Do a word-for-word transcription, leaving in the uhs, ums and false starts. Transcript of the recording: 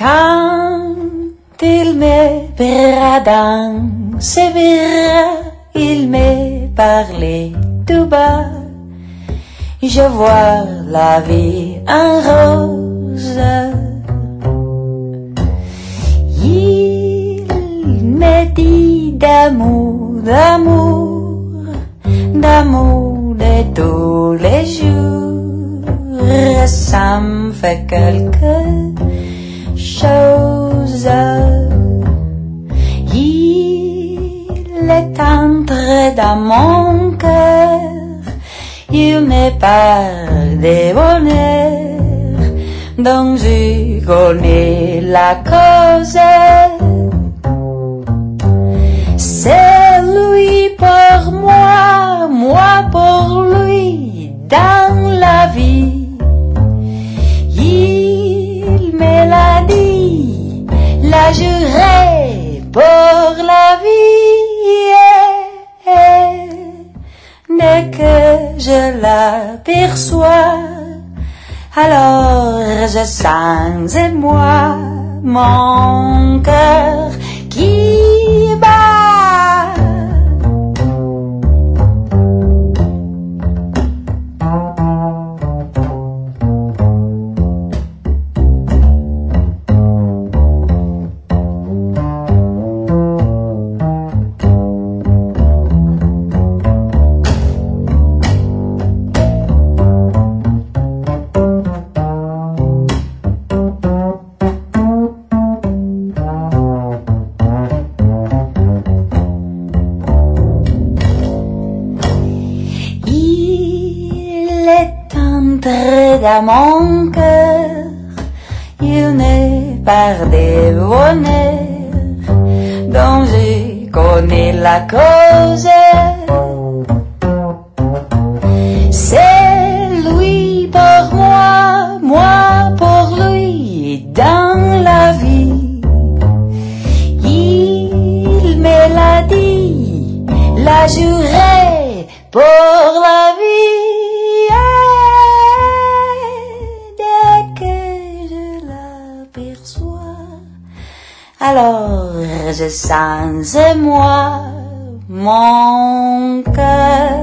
Quand il me verra dans ses bras, il me parlait tout bas. Je vois la vie en rose. Il me dit d'amour, d'amour, d'amour de tous les jours. Ça me fait quelque chose. Il est entré dans mon cœur. Il me parle de bonheur dont je connais la cause. C'est lui pour moi, moi pour lui dans la vie. Il me l'a dit, l'a juré pour la vie. Dès que je l'aperçois, alors je sens en moi mon cœur qui bat. Dans mon cœur, il me parle de bonheur dont je connais la cause. C'est lui pour moi, moi pour lui dans la vie. Il me l'a dit, l'a juré pour la vie. Alors je sens en moi mon cœur